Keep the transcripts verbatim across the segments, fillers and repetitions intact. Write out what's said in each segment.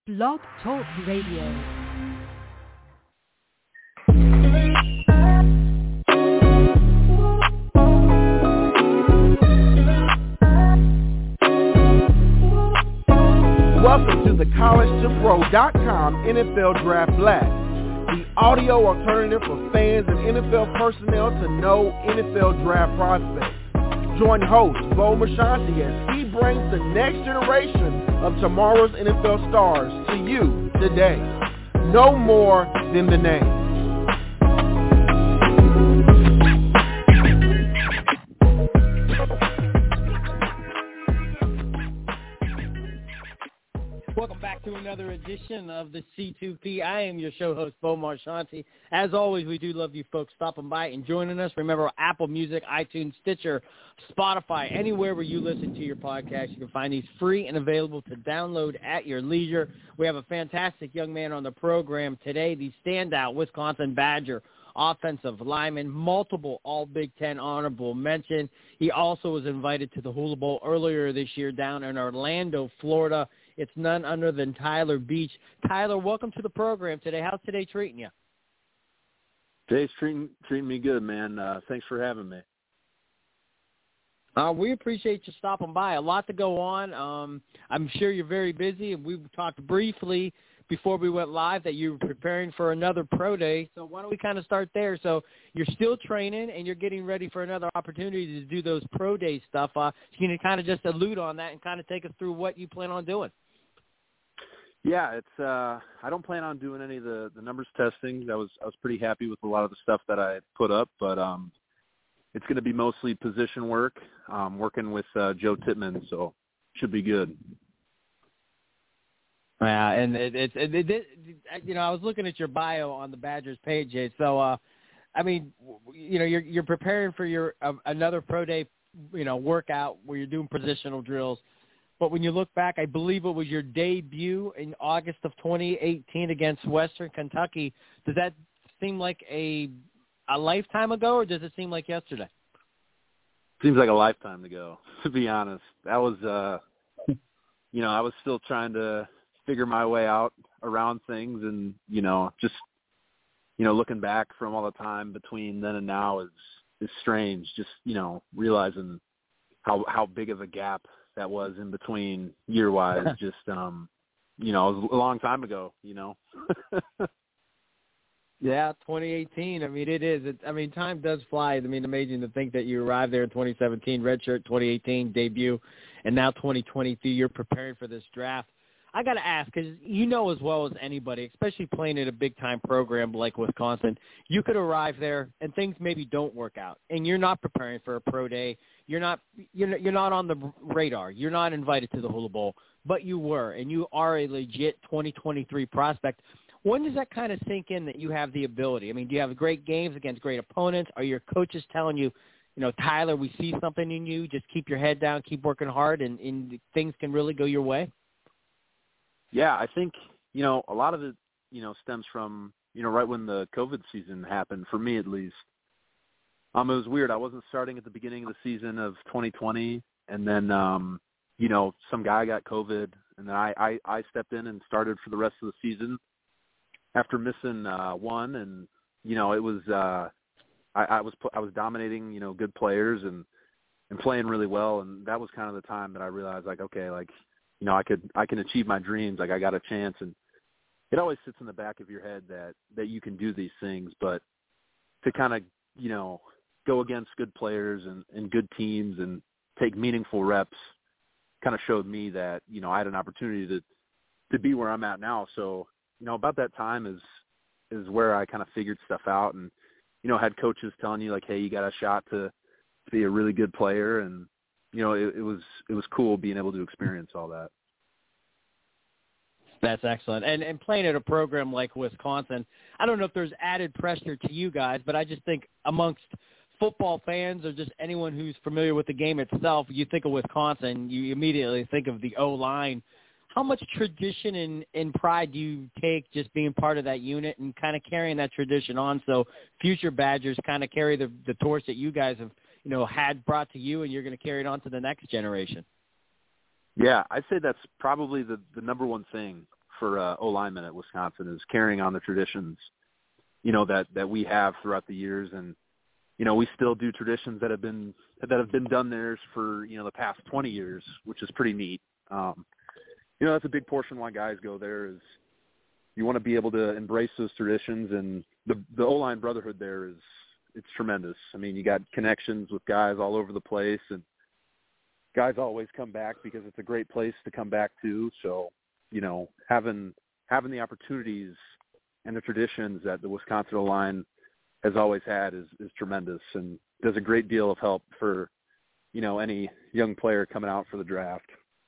Blog Talk Radio. Welcome to the college to pro dot com N F L Draft Blast, the audio alternative for fans and N F L personnel to know N F L draft prospects. Join host Bo Marchionte as he brings the next generation of tomorrow's N F L stars to you today. No more than the name. Welcome back to another edition of the C two P. I am your show host, Bo Marchionte. As always, we do love you folks stopping by and joining us. Remember, Apple Music, iTunes, Stitcher, Spotify, anywhere where you listen to your podcast, you can find these free and available to download at your leisure. We have a fantastic young man on the program today, the standout Wisconsin Badger offensive lineman, multiple All-Big Ten honorable mention. He also was invited to the Hula Bowl earlier this year down in Orlando, Florida. It's none other than Tyler Beach. Tyler, welcome to the program today. How's today treating you? Today's treating, treating me good, man. Uh, thanks for having me. Uh, we appreciate you stopping by. A lot to go on. Um, I'm sure you're very busy, and we talked briefly before we went live that you were preparing for another pro day. So why don't we kind of start there? So you're still training, and you're getting ready for another opportunity to do those pro day stuff. Uh, so you can kind of just allude on that and kind of take us through what you plan on doing. Yeah, it's. Uh, I don't plan on doing any of the, the numbers testing. I was I was pretty happy with a lot of the stuff that I put up, but um, it's going to be mostly position work. Um, working with uh, Joe Tippmann, so should be good. Yeah, and it, it, it, it, it, you know, I was looking at your bio on the Badgers page, Jay. So, uh, I mean, you know, you're you're preparing for your uh, another pro day, you know, workout where you're doing positional drills. But when you look back, I believe it was your debut in August of twenty eighteen against Western Kentucky. Does that seem like a a lifetime ago, or does it seem like yesterday? Seems like a lifetime ago, to be honest. That was, uh, you know, I was still trying to figure my way out around things, and you know, just you know, looking back from all the time between then and now is is strange. Just you know, realizing how how big of a gap that was in between year wise. Just um, you know, it was a long time ago. You know. Yeah, twenty eighteen. I mean, it is. It, I mean, time does fly. I mean, amazing to think that you arrived there in twenty seventeen, redshirt, twenty eighteen debut, and now twenty twenty-two. You're preparing for this draft. I got to ask, because you know as well as anybody, especially playing in a big-time program like Wisconsin, you could arrive there and things maybe don't work out, and you're not preparing for a pro day. You're not you're not, you're not on the radar. You're not invited to the Hula Bowl, but you were, and you are a legit twenty twenty-three prospect. When does that kind of sink in that you have the ability? I mean, do you have great games against great opponents? Are your coaches telling you, you know, Tyler, we see something in you. Just keep your head down, keep working hard, and, and things can really go your way? Yeah, I think, you know, a lot of it, you know, stems from, you know, right when the COVID season happened, for me at least. Um, it was weird. I wasn't starting at the beginning of the season of twenty twenty, and then, um, you know, some guy got COVID, and then I, I, I stepped in and started for the rest of the season after missing uh, one, and, you know, it was uh, I, I was I was dominating, you know, good players and, and playing really well, and that was kind of the time that I realized, like, okay, like, you know, I could I can achieve my dreams. Like, I got a chance, and it always sits in the back of your head that, that you can do these things. But to kind of, you know, go against good players and, and good teams and take meaningful reps kind of showed me that, you know, I had an opportunity to to be where I'm at now. So, you know, about that time is is where I kind of figured stuff out, and, you know, had coaches telling you, like, hey, you got a shot to, to be a really good player, and you know, it, it was it was cool being able to experience all that. That's excellent. And and playing at a program like Wisconsin, I don't know if there's added pressure to you guys, but I just think amongst football fans or just anyone who's familiar with the game itself, you think of Wisconsin, you immediately think of the O-line. How much tradition and, and pride do you take just being part of that unit and kind of carrying that tradition on so future Badgers kind of carry the, the torch that you guys have, you know, had brought to you, and you're going to carry it on to the next generation? Yeah, I'd say that's probably the, the number one thing for uh, O linemen at Wisconsin is carrying on the traditions, you know, that, that we have throughout the years. And, you know, we still do traditions that have been, that have been done there for, you know, the past twenty years, which is pretty neat. Um, you know, that's a big portion why guys go there is you want to be able to embrace those traditions, and the, the O-line brotherhood there is, it's tremendous. I mean, you got connections with guys all over the place, and guys always come back because it's a great place to come back to. So, you know, having, having the opportunities and the traditions that the Wisconsin O-line has always had is, is tremendous, and does a great deal of help for, you know, any young player coming out for the draft.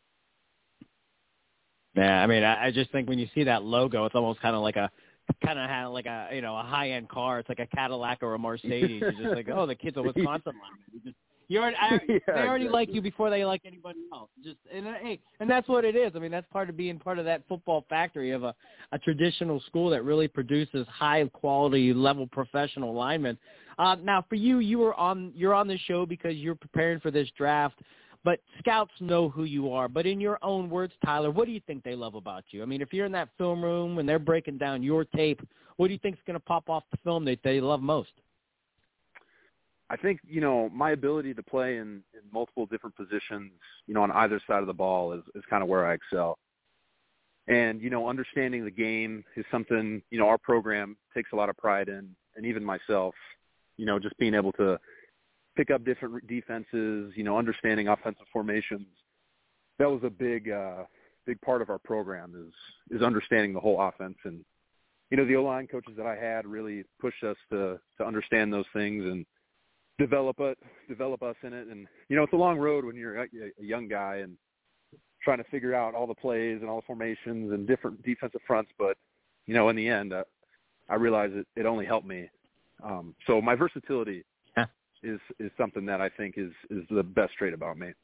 Yeah, I mean, I, I just think when you see that logo, it's almost kind of like a, kind of like a, you know, a high-end car. It's like a Cadillac or a Mercedes. You're just like, oh, the kid's a Wisconsin lineman. You just, you already, I, yeah, they already exactly. like you before they like anybody else. Just and uh, hey, and that's what it is. I mean, that's part of being part of that football factory of a, a traditional school that really produces high-quality level professional linemen. Uh, now, for you, you were on you're on the show because you're preparing for this draft. But scouts know who you are. But in your own words, Tyler, what do you think they love about you? I mean, if you're in that film room and they're breaking down your tape, what do you think is going to pop off the film that they love most? I think, you know, my ability to play in, in multiple different positions, you know, on either side of the ball is, is kind of where I excel. And, you know, understanding the game is something, you know, our program takes a lot of pride in, and even myself, you know, just being able to pick up different defenses, you know, understanding offensive formations. That was a big, uh, big part of our program is, is understanding the whole offense. And, you know, the O-line coaches that I had really pushed us to, to understand those things and develop it, develop us in it. And, you know, it's a long road when you're a, a young guy and trying to figure out all the plays and all the formations and different defensive fronts. But, you know, in the end, uh, I realized it, it only helped me. Um, so my versatility is is something that I think is, is the best trait about me.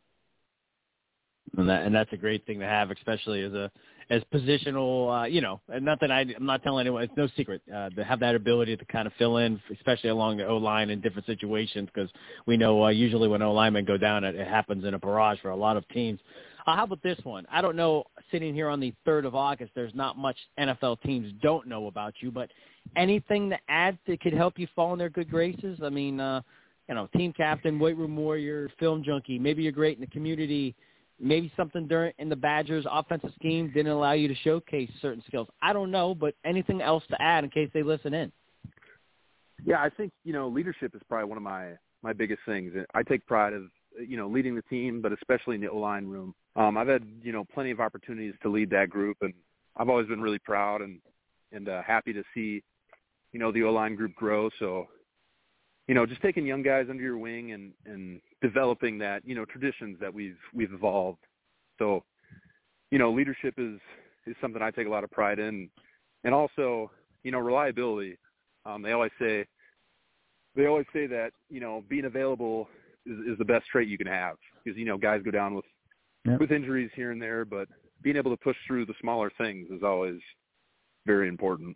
And that and that's a great thing to have, especially as a as positional, uh, you know, and not that I, I'm not telling anyone, it's no secret, uh, to have that ability to kind of fill in, especially along the O-line in different situations, because we know uh, usually when O-linemen go down, it, it happens in a barrage for a lot of teams. Uh, how about this one? I don't know, sitting here on the third of August, there's not much N F L teams don't know about you, but anything to add that could help you fall in their good graces? I mean, uh, you know, team captain, weight room warrior, film junkie, maybe you're great in the community, maybe something during in the Badgers' offensive scheme didn't allow you to showcase certain skills. I don't know, but anything else to add in case they listen in? Yeah, I think, you know, leadership is probably one of my, my biggest things. I take pride of, you know, leading the team, but especially in the O-line room. Um, I've had, you know, plenty of opportunities to lead that group, and I've always been really proud and, and uh, happy to see, you know, the O-line group grow. So, you know, just taking young guys under your wing and, and developing that, you know, traditions that we've, we've evolved. So, you know, leadership is, is something I take a lot of pride in. And also, you know, reliability. Um, they always say, they always say that, you know, being available is, is the best trait you can have, because, you know, guys go down with, yep. with injuries here and there, but being able to push through the smaller things is always very important.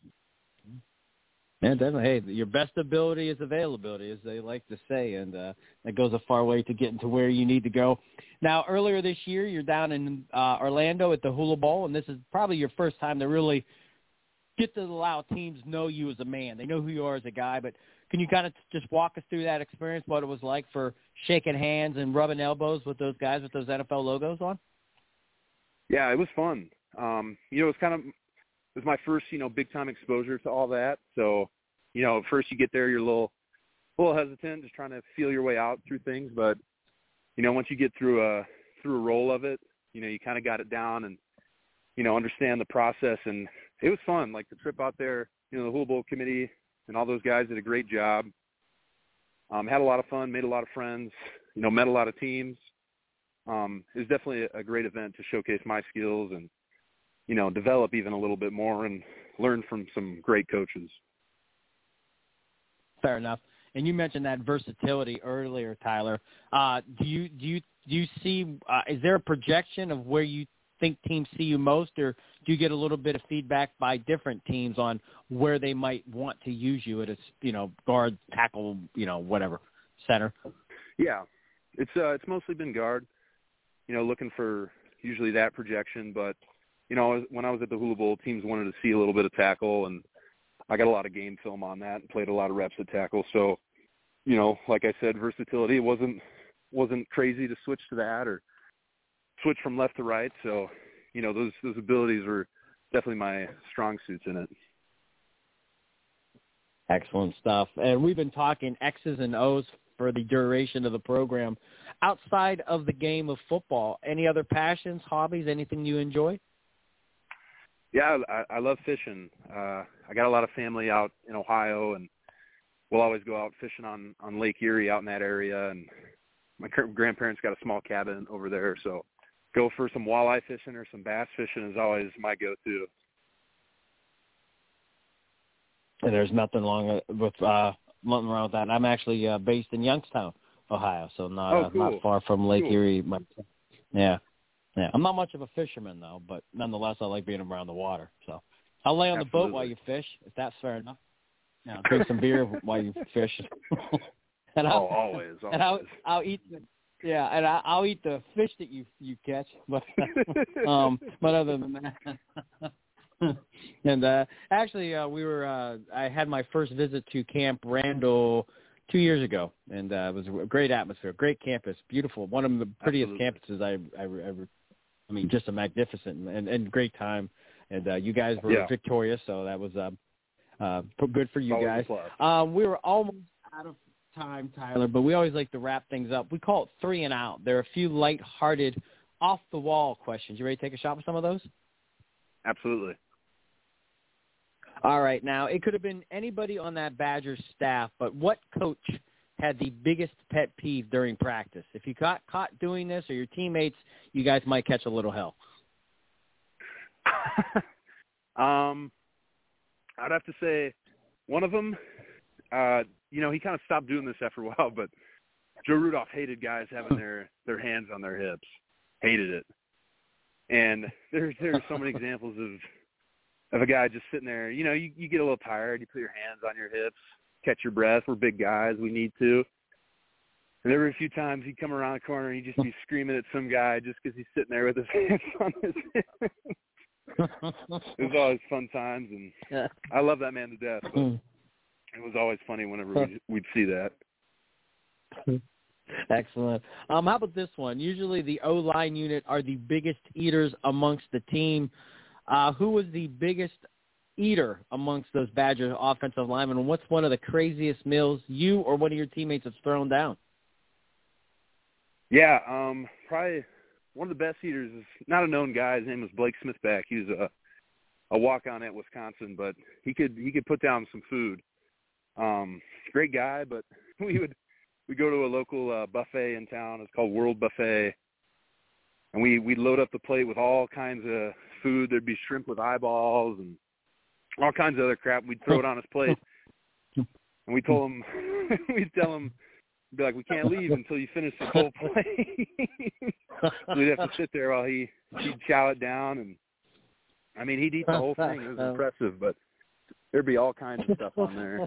Yeah, definitely. Hey, your best ability is availability, as they like to say, and uh, that goes a far way to getting to where you need to go. Now, earlier this year, you're down in uh, Orlando at the Hula Bowl, and this is probably your first time to really get to allow teams know you as a man. They know who you are as a guy, but can you kind of just walk us through that experience, what it was like for shaking hands and rubbing elbows with those guys with those N F L logos on? Yeah, it was fun. Um, you know, it was kind of – it was my first, you know, big-time exposure to all that. So, you know, at first you get there, you're a little, a little hesitant, just trying to feel your way out through things. But, you know, once you get through a through a roll of it, you know, you kind of got it down and, you know, understand the process. And it was fun. Like the trip out there, you know, the Hula Bowl committee and all those guys did a great job. Um, had a lot of fun, made a lot of friends, you know, met a lot of teams. Um, it was definitely a great event to showcase my skills and, you know, develop even a little bit more and learn from some great coaches. Fair enough. And you mentioned that versatility earlier, Tyler. Uh, do you do you do you see? Uh, is there a projection of where you think teams see you most, or do you get a little bit of feedback by different teams on where they might want to use you at a, you know, guard, tackle, you know, whatever, center? Yeah, it's uh, it's mostly been guard. You know, looking for usually that projection, but you know, when I was at the Hula Bowl, teams wanted to see a little bit of tackle, and I got a lot of game film on that and played a lot of reps at tackle. So, you know, like I said, versatility, it wasn't wasn't crazy to switch to that or switch from left to right. So, you know, those those abilities were definitely my strong suits in it. Excellent stuff. And we've been talking X's and O's for the duration of the program. Outside of the game of football, any other passions, hobbies, anything you enjoy? Yeah, I, I love fishing. Uh, I got a lot of family out in Ohio, and we'll always go out fishing on, on Lake Erie out in that area. And my grandparents got a small cabin over there, so go for some walleye fishing or some bass fishing is always my go-to. And there's nothing wrong with uh, nothing wrong with that. I'm actually uh, based in Youngstown, Ohio, so not oh, uh, cool. not far from Lake cool. Erie. Yeah, yeah. I'm not much of a fisherman though, but nonetheless, I like being around the water. So I'll lay on Absolutely. the boat while you fish, if that's fair enough. Yeah, I'll drink some beer while you fish. and I'll, oh, always, always. And I'll, I'll eat the yeah, and I, I'll eat the fish that you you catch. But um, but other than that. And uh, actually, uh, we were. Uh, I had my first visit to Camp Randall two years ago, and uh, it was a great atmosphere, great campus, beautiful, one of the prettiest Absolutely. campuses I, I ever. I mean, just a magnificent and, and great time. And uh, you guys were yeah. victorious, so that was uh, uh, good for you always guys. Um, we were almost out of time, Tyler, but we always like to wrap things up. We call it three and out. There are a few lighthearted, off-the-wall questions. You ready to take a shot with some of those? Absolutely. All right. Now, it could have been anybody on that Badgers staff, but what coach had the biggest pet peeve during practice? If you got caught doing this or your teammates, you guys might catch a little hell. um, I'd have to say one of them, uh, you know, he kind of stopped doing this after a while, but Joe Rudolph hated guys having their, their hands on their hips. Hated it. And there's there's so many examples of of a guy just sitting there. You know, you, you get a little tired. You put your hands on your hips, catch your breath. We're big guys. We need to. And there were a few times he'd come around the corner and he'd just be screaming at some guy just because he's sitting there with his hands on his hips. It was always fun times, and I love that man to death, but it was always funny whenever we'd, we'd see that. Excellent. Um, how about this one? Usually the O-line unit are the biggest eaters amongst the team. Uh, who was the biggest eater amongst those Badgers offensive linemen, and what's one of the craziest meals you or one of your teammates have thrown down? Yeah, um, probably one of the best eaters is not a known guy. His name was Blake Smithback. He was a, a walk-on at Wisconsin, but he could he could put down some food. Um, great guy, but we would we go to a local uh, buffet in town. It's called World Buffet, and we we'd load up the plate with all kinds of food. There'd be shrimp with eyeballs and all kinds of other crap. We'd throw it on his plate, and we told him, we'd tell him, be like, we can't leave until you finish the whole plate. So we'd have to sit there while he he'd chow it down, and I mean he'd eat the whole thing. It was impressive, but there'd be all kinds of stuff on there.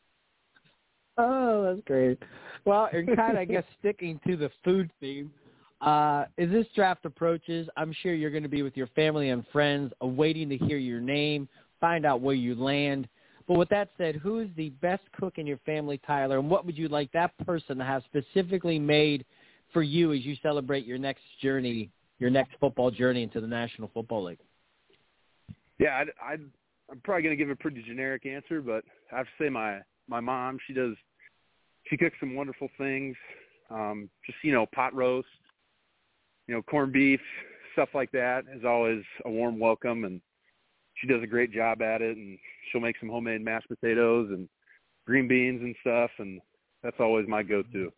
Oh, that's great. Well, and kind of, I guess, sticking to the food theme, uh, as this draft approaches, I'm sure you're going to be with your family and friends, awaiting to hear your name, find out where you land. But with that said, who is the best cook in your family, Tyler, and what would you like that person to have specifically made for you as you celebrate your next journey, your next football journey into the National Football League? Yeah, I'd, I'd, I'm probably going to give a pretty generic answer, but I have to say my, my mom, she does, she cooks some wonderful things, um, just, you know, pot roast, you know, corned beef, stuff like that is always a warm welcome, and she does a great job at it, and she'll make some homemade mashed potatoes and green beans and stuff, and that's always my go-to.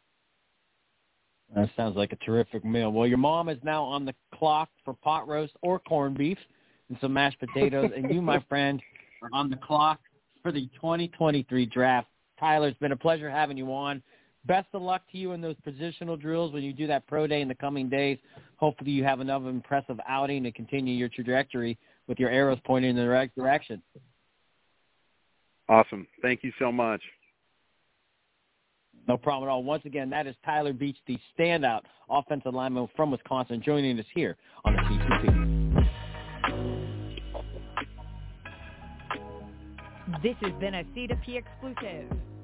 That sounds like a terrific meal. Well, your mom is now on the clock for pot roast or corned beef and some mashed potatoes, and you, my friend, are on the clock for the twenty twenty-three draft. Tyler, it's been a pleasure having you on. Best of luck to you in those positional drills when you do that pro day in the coming days. Hopefully you have another impressive outing to continue your trajectory with your arrows pointing in the right direction. Awesome. Thank you so much. No problem at all. Once again, that is Tyler Beach, the standout offensive lineman from Wisconsin, joining us here on the C C P. This has been a C two P exclusive.